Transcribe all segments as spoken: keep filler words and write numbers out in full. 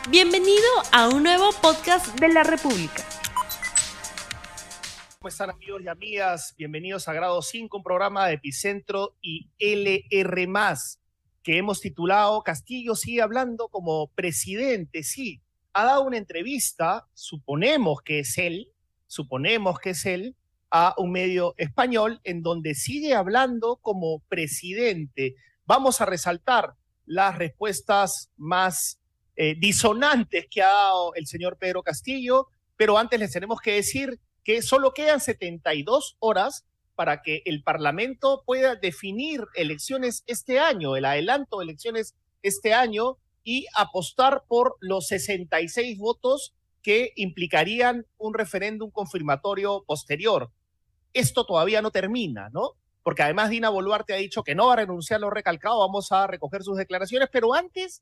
Bienvenido a un nuevo podcast de la República. ¿Cómo están, amigos y amigas? Bienvenidos a Grado cinco, un programa de Epicentro y L R más, que hemos titulado Castillo sigue hablando como presidente. Sí, ha dado una entrevista, suponemos que es él, suponemos que es él, a un medio español en donde sigue hablando como presidente. Vamos a resaltar las respuestas más eh, disonantes que ha dado el señor Pedro Castillo, pero antes les tenemos que decir que solo quedan setenta y dos horas para que el Parlamento pueda definir elecciones este año, el adelanto de elecciones este año, y apostar por los sesenta y seis votos que implicarían un referéndum confirmatorio posterior. Esto todavía no termina, ¿no? Porque además Dina Boluarte ha dicho que no va a renunciar a lo recalcado, vamos a recoger sus declaraciones, pero antes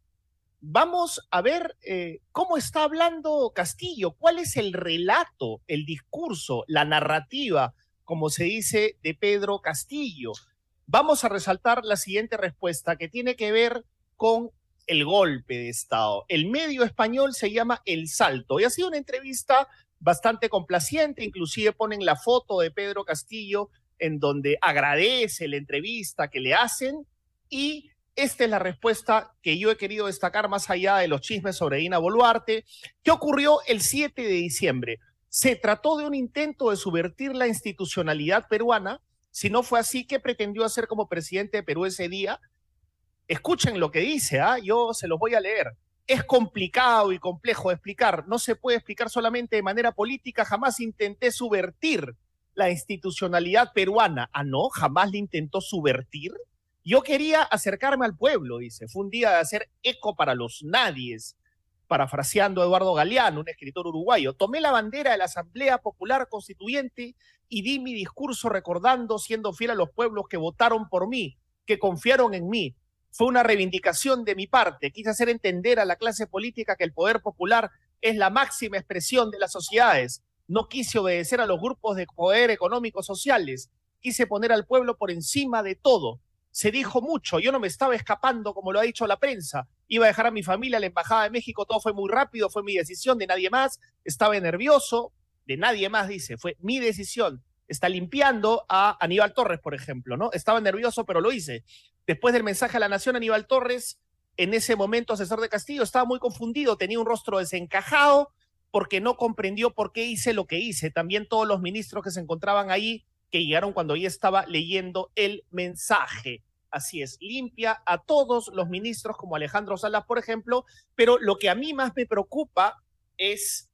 vamos a ver eh, cómo está hablando Castillo, cuál es el relato, el discurso, la narrativa, como se dice, de Pedro Castillo. Vamos a resaltar la siguiente respuesta que tiene que ver con el golpe de Estado. El medio español se llama El Salto y ha sido una entrevista bastante complaciente, inclusive ponen la foto de Pedro Castillo en donde agradece la entrevista que le hacen, y esta es la respuesta que yo he querido destacar más allá de los chismes sobre Dina Boluarte. ¿Qué ocurrió el siete de diciembre? Se trató de un intento de subvertir la institucionalidad peruana. Si no fue así, ¿qué pretendió hacer como presidente de Perú ese día? Escuchen lo que dice, ¿ah? Yo se los voy a leer. Es complicado y complejo de explicar. No se puede explicar solamente de manera política. Jamás intenté subvertir la institucionalidad peruana. Ah, no, jamás le intentó subvertir. Yo quería acercarme al pueblo, dice. Fue un día de hacer eco para los nadies, parafraseando a Eduardo Galeano, un escritor uruguayo. Tomé la bandera de la Asamblea Popular Constituyente y di mi discurso recordando, siendo fiel a los pueblos que votaron por mí, que confiaron en mí. Fue una reivindicación de mi parte. Quise hacer entender a la clase política que el poder popular es la máxima expresión de las sociedades. No quise obedecer a los grupos de poder económicos sociales. Quise poner al pueblo por encima de todo. Se dijo mucho, yo no me estaba escapando como lo ha dicho la prensa. Iba a dejar a mi familia a la Embajada de México, todo fue muy rápido, fue mi decisión, de nadie más. Estaba nervioso, de nadie más, dice, fue mi decisión. Está limpiando a Aníbal Torres, por ejemplo, ¿no? Estaba nervioso, pero lo hice. Después del mensaje a la nación, Aníbal Torres, en ese momento asesor de Castillo, estaba muy confundido, tenía un rostro desencajado porque no comprendió por qué hice lo que hice. También todos los ministros que se encontraban ahí, que llegaron cuando ella estaba leyendo el mensaje. Así es, limpia a todos los ministros como Alejandro Salas, por ejemplo, pero lo que a mí más me preocupa es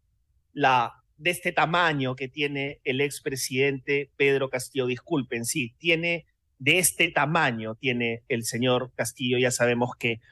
la de este tamaño que tiene el expresidente Pedro Castillo. Disculpen, sí, tiene de este tamaño, tiene el señor Castillo. Ya sabemos que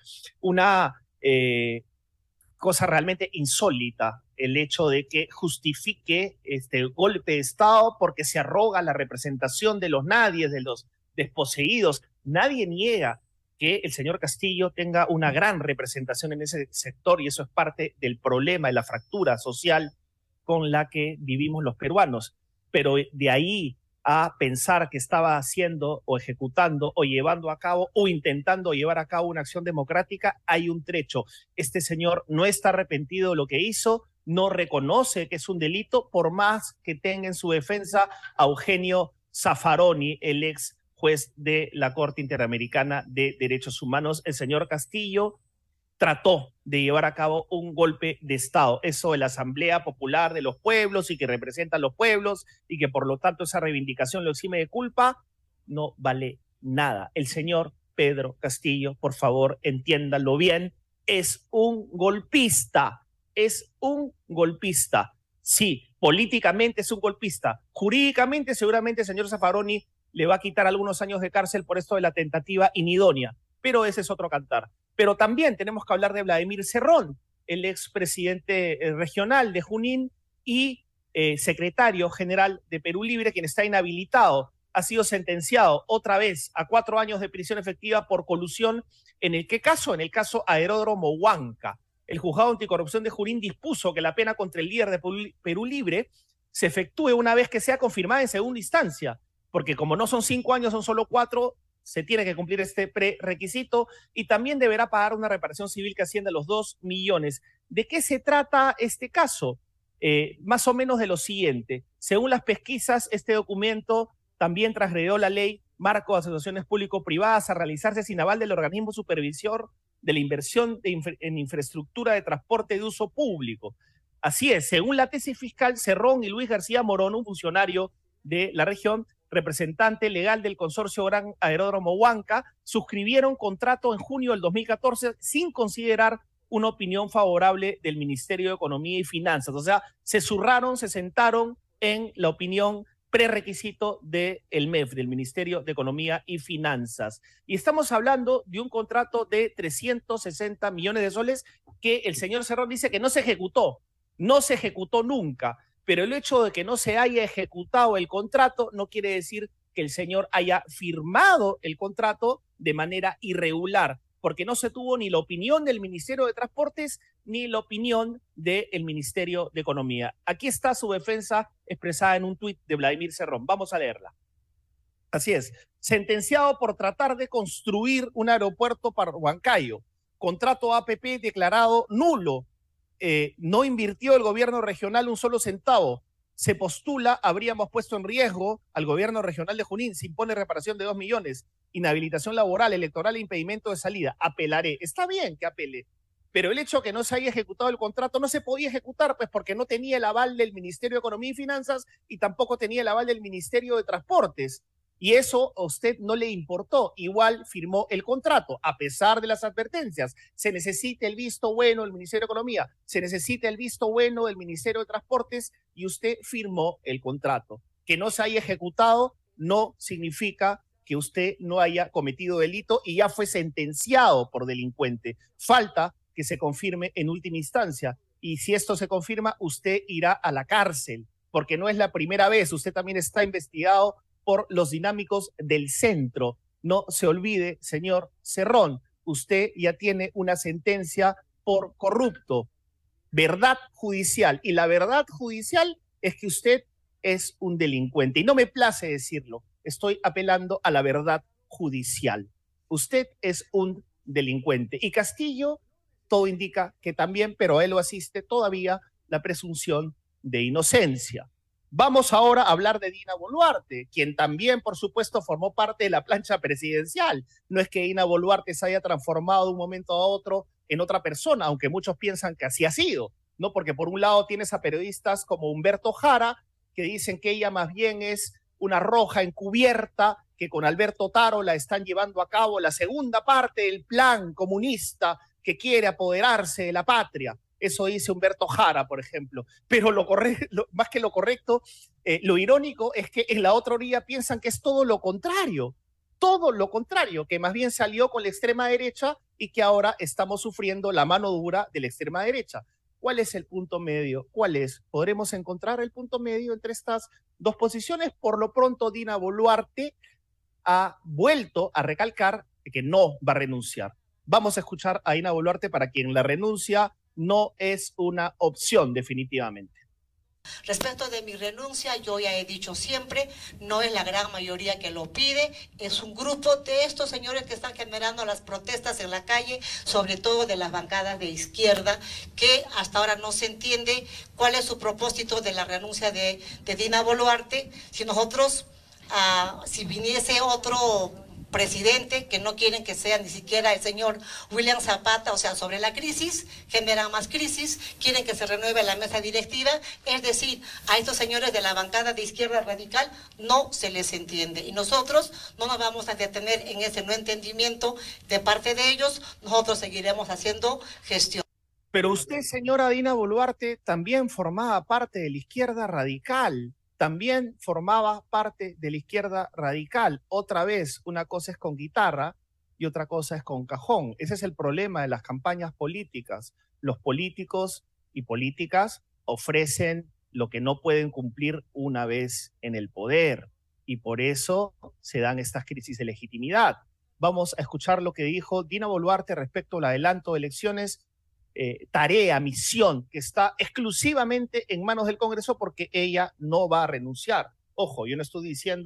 una eh, cosa realmente insólita, el hecho de que justifique este golpe de Estado porque se arroga la representación de los nadies, de los desposeídos. Nadie niega que el señor Castillo tenga una gran representación en ese sector y eso es parte del problema, de la fractura social con la que vivimos los peruanos. Pero de ahí a pensar que estaba haciendo o ejecutando o llevando a cabo o intentando llevar a cabo una acción democrática, hay un trecho. Este señor no está arrepentido de lo que hizo, no reconoce que es un delito, por más que tenga en su defensa a Eugenio Zaffaroni, el ex juez de la Corte Interamericana de Derechos Humanos. El señor Castillo trató de llevar a cabo un golpe de Estado, eso de la Asamblea Popular de los Pueblos y que representa a los pueblos y que por lo tanto esa reivindicación lo exime de culpa, no vale nada. El señor Pedro Castillo, por favor, entiéndanlo bien, es un golpista, es un golpista. Sí, políticamente es un golpista, jurídicamente seguramente el señor Zaffaroni le va a quitar algunos años de cárcel por esto de la tentativa inidónea, pero ese es otro cantar. Pero también tenemos que hablar de Vladimir Cerrón, el expresidente regional de Junín y eh, secretario general de Perú Libre, quien está inhabilitado. Ha sido sentenciado otra vez a cuatro años de prisión efectiva por colusión. ¿En el qué caso? En el caso Aeródromo Huanca. El juzgado anticorrupción de Junín dispuso que la pena contra el líder de Perú Libre se efectúe una vez que sea confirmada en segunda instancia, porque como no son cinco años, son solo cuatro, se tiene que cumplir este prerequisito y también deberá pagar una reparación civil que asciende a los dos millones. ¿De qué se trata este caso? Eh, más o menos de lo siguiente. Según las pesquisas, este documento también transgredió la ley marco de asociaciones público-privadas a realizarse sin aval del organismo supervisor de la inversión de infra en infraestructura de transporte de uso público. Así es, según la tesis fiscal, Cerrón y Luis García Morón, un funcionario de la región, representante legal del consorcio Gran Aeródromo Huanca, suscribieron contrato en junio del dos mil catorce sin considerar una opinión favorable del Ministerio de Economía y Finanzas. O sea, se zurraron, se sentaron en la opinión prerequisito del M E F, del Ministerio de Economía y Finanzas. Y estamos hablando de un contrato de trescientos sesenta millones de soles que el señor Cerrón dice que no se ejecutó, no se ejecutó nunca, pero el hecho de que no se haya ejecutado el contrato no quiere decir que el señor haya firmado el contrato de manera irregular, porque no se tuvo ni la opinión del Ministerio de Transportes ni la opinión del Ministerio de Economía. Aquí está su defensa expresada en un tuit de Vladimir Cerrón. Vamos a leerla. Así es. Sentenciado por tratar de construir un aeropuerto para Huancayo. Contrato A P P declarado nulo. Eh, no invirtió el gobierno regional un solo centavo. Se postula, habríamos puesto en riesgo al gobierno regional de Junín. Se impone reparación de dos millones. Inhabilitación laboral, electoral e impedimento de salida. Apelaré. Está bien que apele, pero el hecho de que no se haya ejecutado el contrato no se podía ejecutar, pues porque no tenía el aval del Ministerio de Economía y Finanzas y tampoco tenía el aval del Ministerio de Transportes. Y eso a usted no le importó. Igual firmó el contrato, a pesar de las advertencias. Se necesita el visto bueno del Ministerio de Economía, se necesita el visto bueno del Ministerio de Transportes y usted firmó el contrato. Que no se haya ejecutado no significa que usted no haya cometido delito y ya fue sentenciado por delincuente. Falta que se confirme en última instancia. Y si esto se confirma, usted irá a la cárcel, porque no es la primera vez. Usted también está investigado por los dinámicos del centro. No se olvide, señor Cerrón, usted ya tiene una sentencia por corrupto. Verdad judicial. Y la verdad judicial es que usted es un delincuente. Y no me place decirlo. Estoy apelando a la verdad judicial. Usted es un delincuente. Y Castillo, todo indica que también, pero a él lo asiste todavía la presunción de inocencia. Vamos ahora a hablar de Dina Boluarte, quien también, por supuesto, formó parte de la plancha presidencial. No es que Dina Boluarte se haya transformado de un momento a otro en otra persona, aunque muchos piensan que así ha sido, ¿no? Porque por un lado tienes a periodistas como Humberto Jara, que dicen que ella más bien es una roja encubierta, que con Alberto Taro la están llevando a cabo la segunda parte del plan comunista que quiere apoderarse de la patria. Eso dice Humberto Jara, por ejemplo. Pero lo correcto, más que lo correcto, eh, lo irónico es que en la otra orilla piensan que es todo lo contrario, todo lo contrario, que más bien salió con la extrema derecha y que ahora estamos sufriendo la mano dura de la extrema derecha. ¿Cuál es el punto medio? ¿Cuál es? ¿Podremos encontrar el punto medio entre estas dos posiciones? Por lo pronto, Dina Boluarte ha vuelto a recalcar que no va a renunciar. Vamos a escuchar a Dina Boluarte, para quien la renuncia no es una opción definitivamente. Respecto de mi renuncia, yo ya he dicho siempre, no es la gran mayoría que lo pide, es un grupo de estos señores que están generando las protestas en la calle, sobre todo de las bancadas de izquierda, que hasta ahora no se entiende cuál es su propósito de la renuncia de, de Dina Boluarte. Si nosotros, uh, si viniese otro presidente, que no quieren que sea ni siquiera el señor William Zapata, o sea, sobre la crisis, generan más crisis, quieren que se renueve la mesa directiva, es decir, a estos señores de la bancada de izquierda radical no se les entiende. Y nosotros no nos vamos a detener en ese no entendimiento de parte de ellos, nosotros seguiremos haciendo gestión. Pero usted, señora Dina Boluarte, también formaba parte de la izquierda radical. También formaba parte de la izquierda radical. Otra vez, una cosa es con guitarra y otra cosa es con cajón. Ese es el problema de las campañas políticas. Los políticos y políticas ofrecen lo que no pueden cumplir una vez en el poder. Y por eso se dan estas crisis de legitimidad. Vamos a escuchar lo que dijo Dina Boluarte respecto al adelanto de elecciones. Eh, tarea, misión, que está exclusivamente en manos del Congreso porque ella no va a renunciar. Ojo, yo no estoy diciendo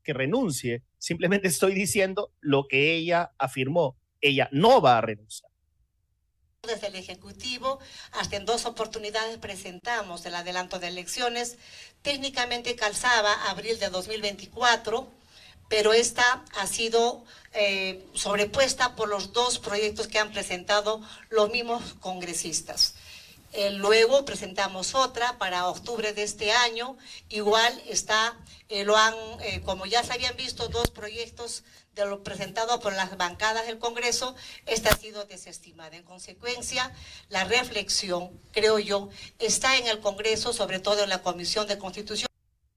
que renuncie, simplemente estoy diciendo lo que ella afirmó. Ella no va a renunciar. Desde el Ejecutivo, hasta en dos oportunidades presentamos el adelanto de elecciones. Técnicamente calzaba abril de dos mil veinticuatro, pero esta ha sido eh, sobrepuesta por los dos proyectos que han presentado los mismos congresistas. Eh, luego presentamos otra para octubre de este año. Igual está, eh, lo han, eh, como ya se habían visto dos proyectos de lo presentado por las bancadas del Congreso, esta ha sido desestimada. En consecuencia, la reflexión, creo yo, está en el Congreso, sobre todo en la Comisión de Constitución.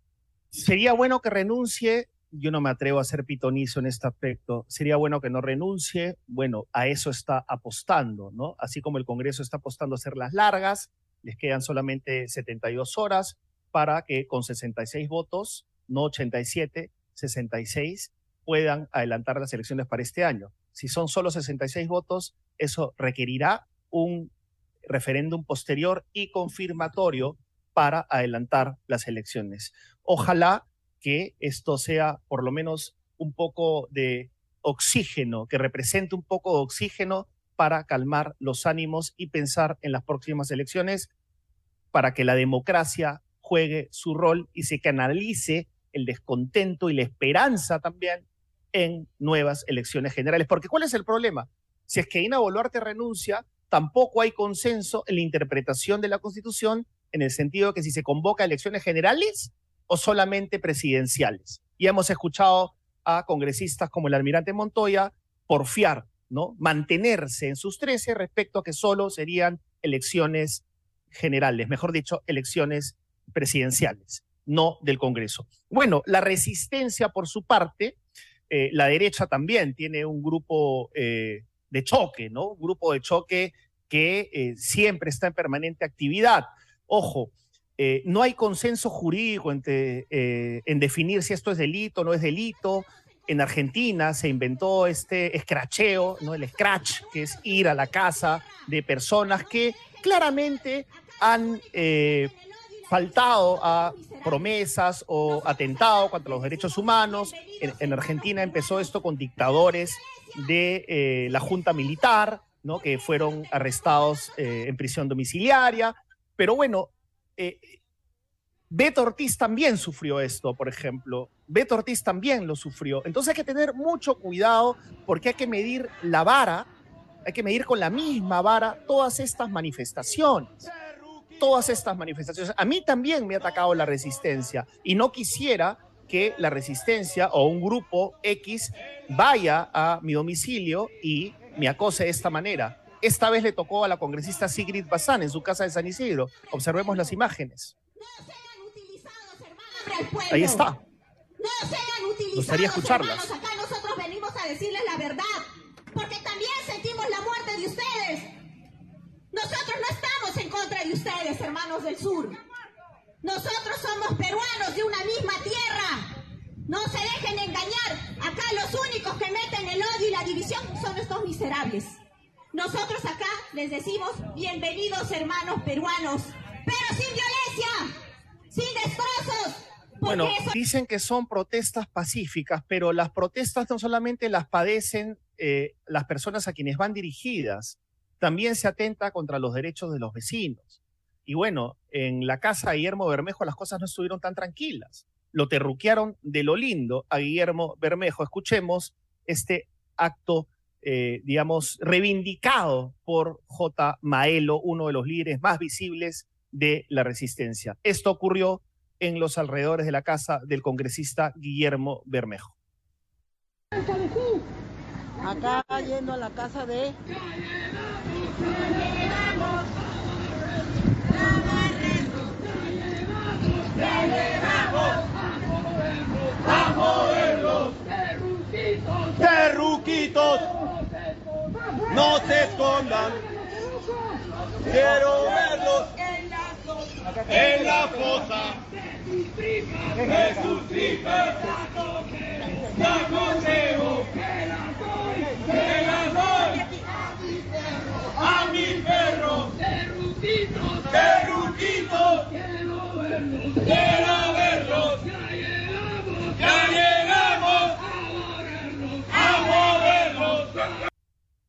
Sería bueno que renuncie. Yo no me atrevo a ser pitonizo en este aspecto. Sería bueno que no renuncie. Bueno, a eso está apostando, ¿no? Así como el Congreso está apostando a hacerlas largas, les quedan solamente setenta y dos horas para que con sesenta y seis votos, no ochenta y siete, sesenta y seis, puedan adelantar las elecciones para este año. Si son solo sesenta y seis votos, eso requerirá un referéndum posterior y confirmatorio para adelantar las elecciones. Ojalá que esto sea por lo menos un poco de oxígeno, que represente un poco de oxígeno para calmar los ánimos y pensar en las próximas elecciones, para que la democracia juegue su rol y se canalice el descontento y la esperanza también en nuevas elecciones generales. Porque ¿cuál es el problema? Si es que Dina Boluarte renuncia, tampoco hay consenso en la interpretación de la Constitución, en el sentido de que si se convoca elecciones generales o solamente presidenciales. Y hemos escuchado a congresistas como el almirante Montoya porfiar, ¿no? Mantenerse en sus trece respecto a que solo serían elecciones generales, mejor dicho, elecciones presidenciales, no del Congreso. Bueno, la resistencia por su parte, eh, la derecha también tiene un grupo eh, de choque, ¿no? Un grupo de choque que eh, siempre está en permanente actividad. Ojo, Eh, no hay consenso jurídico entre, eh, en definir si esto es delito o no es delito. En Argentina se inventó este escracheo, ¿no? El scratch, que es ir a la casa de personas que claramente han eh, faltado a promesas o atentado contra los derechos humanos. En, en Argentina empezó esto con dictadores de eh, la Junta Militar, ¿no? Que fueron arrestados eh, en prisión domiciliaria. Pero bueno, Eh, Beto Ortiz también sufrió esto, por ejemplo. Beto Ortiz también lo sufrió. Entonces hay que tener mucho cuidado porque hay que medir la vara, hay que medir con la misma vara todas estas manifestaciones. Todas estas manifestaciones. A mí también me ha atacado la resistencia y no quisiera que la resistencia o un grupo X vaya a mi domicilio y me acose de esta manera. Esta vez le tocó a la congresista Sigrid Bazán en su casa de San Isidro. Observemos las imágenes. Ahí está. No sean utilizados, Me gustaría escucharlas. Hermanos, acá nosotros venimos a decirles la verdad, porque también sentimos la muerte de ustedes. Nosotros no estamos en contra de ustedes, hermanos del sur. Nosotros somos peruanos de una misma tierra. No se dejen engañar. Acá los únicos que meten el odio y la división son estos miserables. Nosotros acá les decimos bienvenidos, hermanos peruanos, pero sin violencia, sin destrozos. Bueno, eso... dicen que son protestas pacíficas, pero las protestas no solamente las padecen eh, las personas a quienes van dirigidas, también se atenta contra los derechos de los vecinos. Y bueno, en la casa de Guillermo Bermejo las cosas no estuvieron tan tranquilas. Lo terruquearon de lo lindo a Guillermo Bermejo. Escuchemos este acto Eh, digamos, reivindicado por J. Maelo, uno de los líderes más visibles de la resistencia. Esto ocurrió en los alrededores de la casa del congresista Guillermo Bermejo. Acá yendo a la casa de... ¡A moverlos! ¡Terruquitos! ¡No se escondan! ¡Quiero verlos en la fosa! ¡De sus tripas! ¡La consejo! ¡Que las doy! ¡A mi perro! ¡Terruquitos! ¡Terruquitos! ¡Quiero verlos! ¡Ya llegamos! ¡Ya llegamos!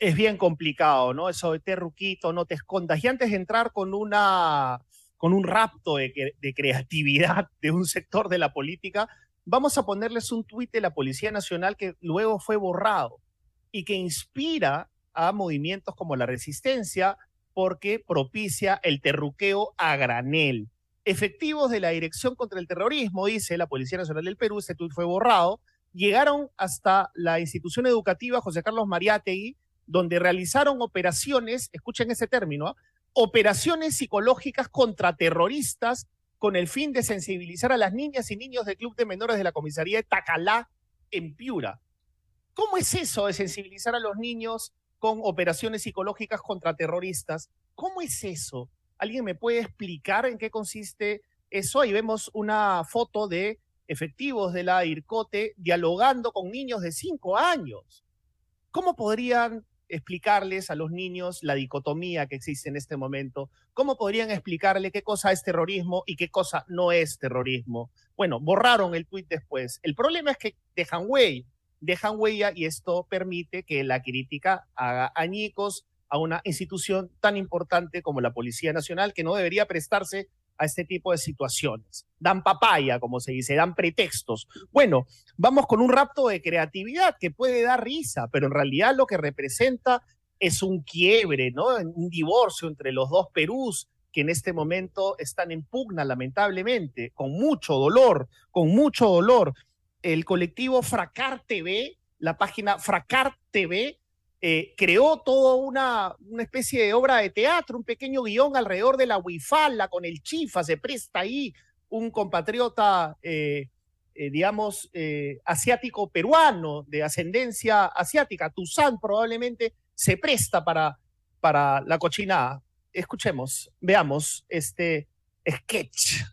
es bien complicado, ¿no? Eso de terruquito, no te escondas. Y antes de entrar con una... con un rapto de, de creatividad de un sector de la política, vamos a ponerles un tuit de la Policía Nacional que luego fue borrado y que inspira a movimientos como la Resistencia porque propicia el terruqueo a granel. Efectivos de la Dirección contra el Terrorismo, dice la Policía Nacional del Perú, este tuit fue borrado, llegaron hasta la institución educativa José Carlos Mariátegui, donde realizaron operaciones, escuchen ese término, ¿eh? operaciones psicológicas contra terroristas con el fin de sensibilizar a las niñas y niños del Club de Menores de la Comisaría de Tacalá en Piura. ¿Cómo es eso de sensibilizar a los niños con operaciones psicológicas contra terroristas? ¿Cómo es eso? ¿Alguien me puede explicar en qué consiste eso? Ahí vemos una foto de efectivos de la IRCOTE dialogando con niños de cinco años. ¿Cómo podrían explicarles a los niños la dicotomía que existe en este momento? ¿Cómo podrían explicarle qué cosa es terrorismo y qué cosa no es terrorismo? Bueno, borraron el tuit después. El problema es que dejan huella, dejan huella y esto permite que la crítica haga añicos a una institución tan importante como la Policía Nacional, que no debería prestarse a este tipo de situaciones. Dan papaya, como se dice, dan pretextos. Bueno, vamos con un rapto de creatividad que puede dar risa, pero en realidad lo que representa es un quiebre, ¿no? Un divorcio entre los dos Perús que en este momento están en pugna, lamentablemente, con mucho dolor, con mucho dolor. El colectivo Fracar T V, la página Fracar T V, Eh, creó toda una, una especie de obra de teatro, un pequeño guión alrededor de la huifala con el chifa, se presta ahí un compatriota, eh, eh, digamos, eh, asiático-peruano, de ascendencia asiática, Tuzán probablemente, se presta para, para la cochinada. Escuchemos, veamos este sketch.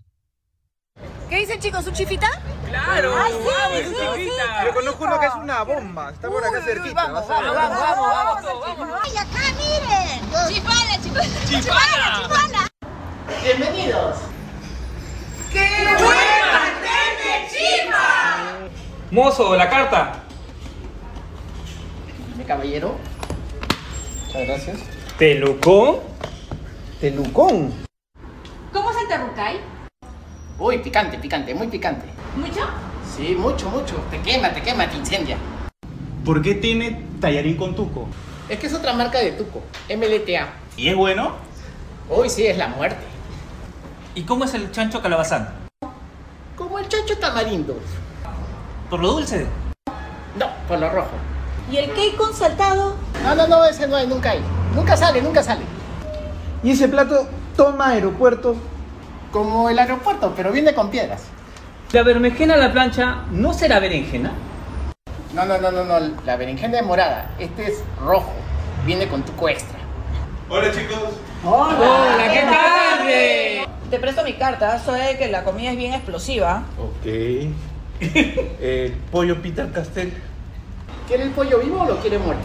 ¿Qué dicen, chicos? ¿Un chifita? ¡Claro! Ay, sí, ¡Vamos, sí, un chifita! Yo conozco uno que es una bomba. Está por acá cerquita. Vamos, vamos, vamos, vamos, vamos, vamos. ¡Ay, acá, miren! ¡Chifala, chifala! ¡Chifala! ¡Chifala! Bienvenidos. ¡Qué buena de chifa! Mozo, la carta. Mi caballero. Muchas gracias. ¿Pelucón? Telucón. ¿Cómo es el terrucay? Uy, picante, picante, muy picante. ¿Mucho? Sí, mucho, mucho. Te quema, te quema, te incendia. ¿Por qué tiene tallarín con tuco? Es que es otra marca de tuco, M L T A. ¿Y es bueno? Uy, sí, es la muerte. ¿Y cómo es el chancho calabazán? Como el chancho tamarindo. ¿Por lo dulce? No, por lo rojo. ¿Y el cake con saltado? No, no, no, ese no hay, nunca hay. Nunca sale, nunca sale. ¿Y ese plato toma aeropuerto? Como el aeropuerto, pero viene con piedras. ¿La berenjena a la plancha no será berenjena? No, no, no, no, no. La berenjena es morada. Este es rojo. Viene con tuco extra. Hola, chicos. ¡Hola! ¿Qué tal? Te presto mi carta, soy que la comida es bien explosiva. Ok. El pollo Peter Castell. ¿Quiere el pollo vivo o lo quiere muerto?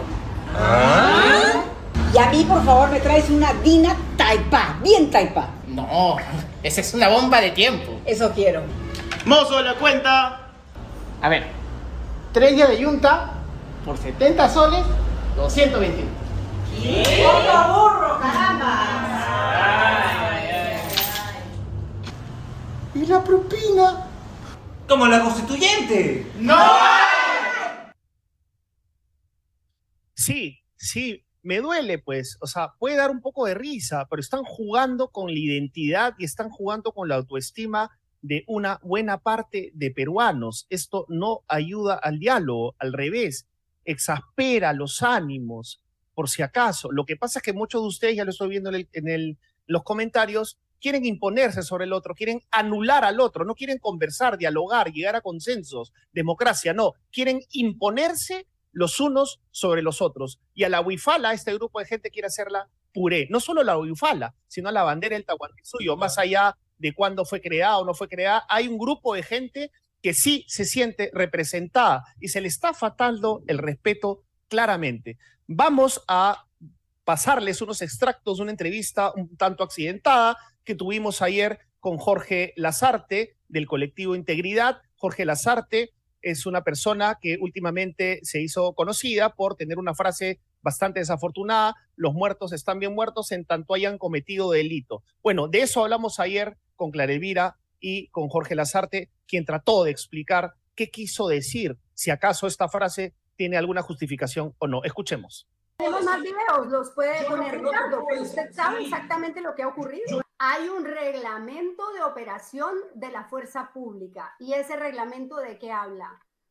Y a mí, por favor, me traes una Dina Taipá, bien Taipá. No, esa es una bomba de tiempo. Eso quiero. Mozo, la cuenta. A ver, tres días de yunta por setenta soles, doscientos veintiuno. ¡Burro, burro, caramba! ¿Y la propina? ¡Como la constituyente! ¡No! Sí, sí, me duele pues, o sea, puede dar un poco de risa, pero están jugando con la identidad y están jugando con la autoestima de una buena parte de peruanos. Esto no ayuda al diálogo, al revés, exaspera los ánimos, por si acaso. Lo que pasa es que muchos de ustedes, ya lo estoy viendo en, el, en el, los comentarios, quieren imponerse sobre el otro, quieren anular al otro, no quieren conversar, dialogar, llegar a consensos, democracia, no, quieren imponerse los unos sobre los otros. Y a la huifala, este grupo de gente quiere hacerla puré. No solo la huifala, sino a la bandera del Tahuantinsuyo, más allá de cuándo fue creada o no fue creada, hay un grupo de gente que sí se siente representada y se le está faltando el respeto claramente. Vamos a pasarles unos extractos de una entrevista un tanto accidentada que tuvimos ayer con Jorge Lasarte del colectivo Integridad. Jorge Lasarte es una persona que últimamente se hizo conocida por tener una frase bastante desafortunada. Los muertos están bien muertos en tanto hayan cometido delito. Bueno, de eso hablamos ayer con Clara Elvira y con Jorge Lasarte, quien trató de explicar qué quiso decir, si acaso esta frase tiene alguna justificación o no. Escuchemos. Tenemos más videos, los puede poner Ricardo, pero usted sabe exactamente lo que ha ocurrido. Hay un reglamento de operación de la fuerza pública. ¿Y ese reglamento de qué habla?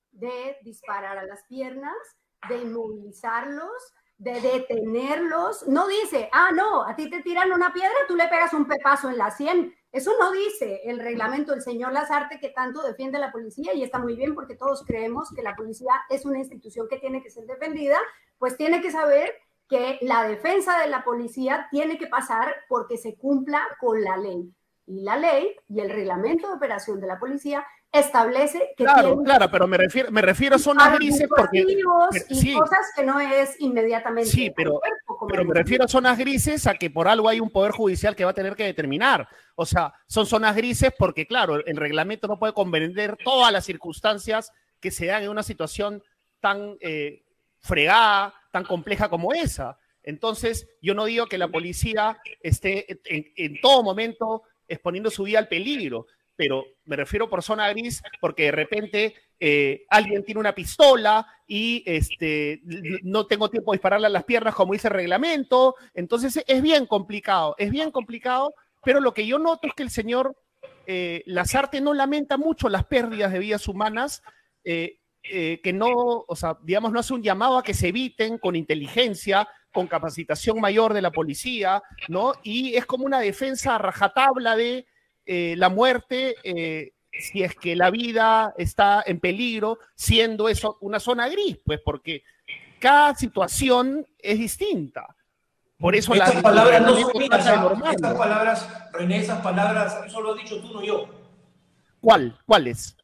De disparar a las piernas, de inmovilizarlos, de detenerlos. No dice, ah, no, a ti te tiran una piedra, tú le pegas un pepazo en la sien. Eso no dice el reglamento del señor Lasarte, que tanto defiende a la policía, y está muy bien porque todos creemos que la policía es una institución que tiene que ser defendida, pues tiene que saber que la defensa de la policía tiene que pasar porque se cumpla con la ley. Y la ley y el reglamento de operación de la policía establece que claro, tiene claro, pero me refiero, me refiero a zonas grises porque pero, y sí, cosas que no es inmediatamente. Sí, pero, cuerpo, pero me refiero a zonas grises a que por algo hay un poder judicial que va a tener que determinar. O sea, son zonas grises porque, claro, el reglamento no puede comprender todas las circunstancias que se dan en una situación tan eh, fregada, tan compleja como esa. Entonces, yo no digo que la policía esté en, en todo momento exponiendo su vida al peligro, pero me refiero por zona gris porque de repente eh, alguien tiene una pistola y este, no tengo tiempo de dispararle a las piernas como dice el reglamento. Entonces es bien complicado, es bien complicado, pero lo que yo noto es que el señor eh, Lasarte no lamenta mucho las pérdidas de vidas humanas, eh, eh, que no, o sea, digamos, no hace un llamado a que se eviten con inteligencia, con capacitación mayor de la policía, ¿no? Y es como una defensa a rajatabla de Eh, la muerte, eh, si es que la vida está en peligro, siendo eso una zona gris, pues porque cada situación es distinta. Por eso estas la, palabras la, no son mías, normal. Estas palabras, René, esas palabras, eso lo has dicho tú, no yo. ¿Cuál? ¿Cuáles?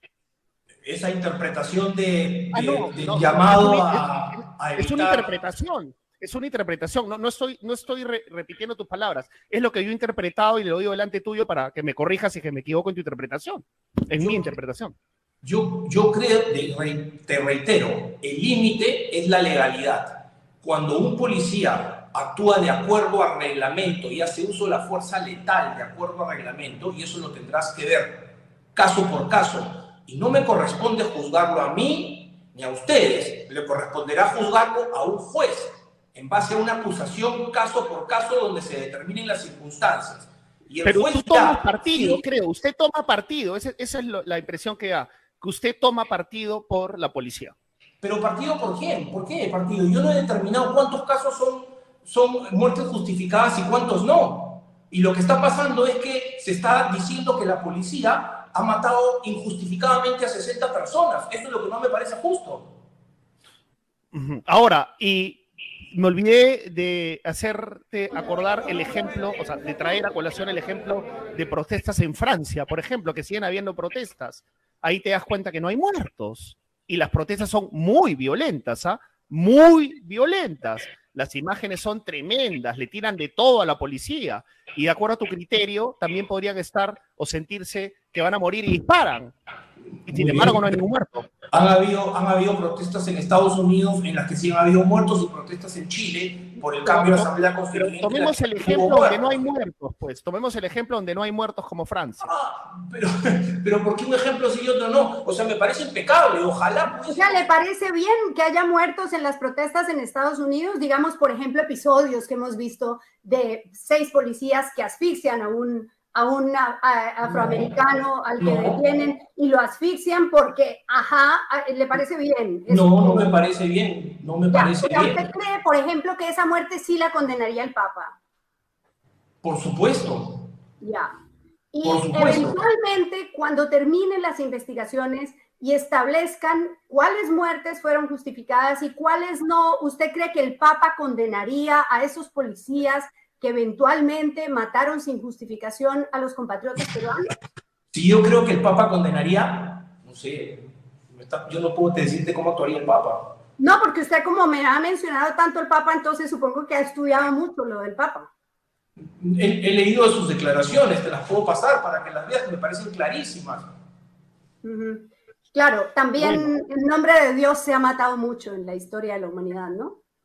Esa interpretación de, de, ah, no, de no, llamado es, a, a evitar... Es una interpretación. Es una interpretación, no, no estoy, no estoy re, repitiendo tus palabras, es lo que yo he interpretado y le lo digo delante tuyo para que me corrijas si que me equivoco en tu interpretación, en yo, mi interpretación. Yo, yo creo, te reitero, el límite es la legalidad. Cuando un policía actúa de acuerdo al reglamento y hace uso de la fuerza letal de acuerdo al reglamento, y eso lo tendrás que ver caso por caso, y no me corresponde juzgarlo a mí ni a ustedes, le corresponderá juzgarlo a un juez, en base a una acusación caso por caso donde se determinen las circunstancias. Y el Pero juez tú tomas ya, partido, sí, creo, usted toma partido, esa, esa es lo, la impresión que da, que usted toma partido por la policía. ¿Pero partido por quién? ¿Por qué partido? Yo no he determinado cuántos casos son, son muertes justificadas y cuántos no. Y lo que está pasando es que se está diciendo que la policía ha matado injustificadamente a sesenta personas. Eso es lo que no me parece justo. Ahora, y me olvidé de hacerte acordar el ejemplo, o sea, de traer a colación el ejemplo de protestas en Francia, por ejemplo, que siguen habiendo protestas. Ahí te das cuenta que no hay muertos. Y las protestas son muy violentas, ¿ah? Muy violentas. Las imágenes son tremendas, le tiran de todo a la policía. Y de acuerdo a tu criterio, también podrían estar o sentirse que van a morir y disparan. Y sin embargo no hay ningún muerto. Han habido, han habido protestas en Estados Unidos en las que sí han habido muertos y protestas en Chile por el cambio de Asamblea Constituyente. Tomemos el ejemplo donde no hay muertos, pues. Tomemos el ejemplo donde no hay muertos como Francia. Ah, pero, pero ¿por qué un ejemplo sí y otro no? O sea, me parece impecable, ojalá. Pues. O sea, ¿le parece bien que haya muertos en las protestas en Estados Unidos? Digamos, por ejemplo, episodios que hemos visto de seis policías que asfixian a un... a un a, a, afroamericano al que no. detienen y lo asfixian porque, ajá, le parece bien. No, como... no me parece bien, no me ya, parece o sea, bien. ¿Usted cree, por ejemplo, que esa muerte sí la condenaría el Papa? Por supuesto. Ya. Y eventualmente, cuando terminen las investigaciones y establezcan cuáles muertes fueron justificadas y cuáles no, ¿usted cree que el Papa condenaría a esos policías que eventualmente mataron sin justificación a los compatriotas peruanos? Si yo creo que el Papa condenaría, no sé, yo no puedo decirte cómo actuaría el Papa. No, porque usted como me ha mencionado tanto el Papa, entonces supongo que ha estudiado mucho lo del Papa. He, he leído sus declaraciones, te las puedo pasar para que las veas, que me parecen clarísimas. Uh-huh. Claro, también bueno. En nombre de Dios se ha matado mucho en la historia de la humanidad, ¿no?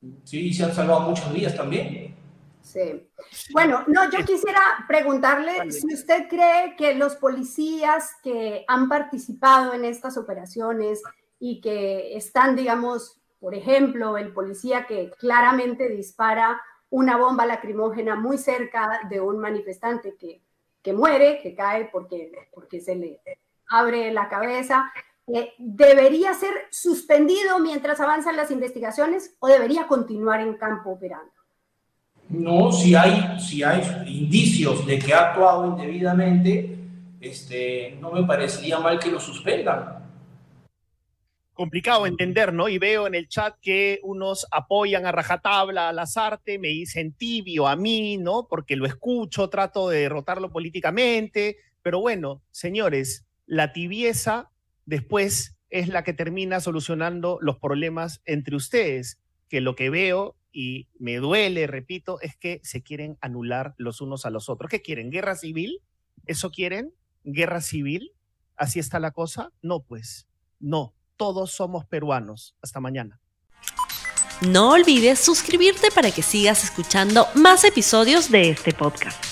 Sí, y se han salvado muchas vidas también. Sí. Bueno, no, yo quisiera preguntarle si usted cree que los policías que han participado en estas operaciones y que están, digamos, por ejemplo, el policía que claramente dispara una bomba lacrimógena muy cerca de un manifestante que, que muere, que cae porque, porque se le abre la cabeza, eh, ¿debería ser suspendido mientras avanzan las investigaciones o debería continuar en campo operando? No, si hay, si hay indicios de que ha actuado indebidamente, este, no me parecería mal que lo suspendan. Complicado entender, ¿no? Y veo en el chat que unos apoyan a rajatabla a Lasarte, me dicen tibio a mí, ¿no? Porque lo escucho, trato de derrotarlo políticamente, pero bueno, señores, la tibieza después es la que termina solucionando los problemas entre ustedes, que lo que veo y me duele, repito, es que se quieren anular los unos a los otros. ¿Qué quieren? ¿Guerra civil? ¿Eso quieren? ¿Guerra civil? ¿Así está la cosa? No, pues, no. Todos somos peruanos. Hasta mañana. No olvides suscribirte para que sigas escuchando más episodios de este podcast.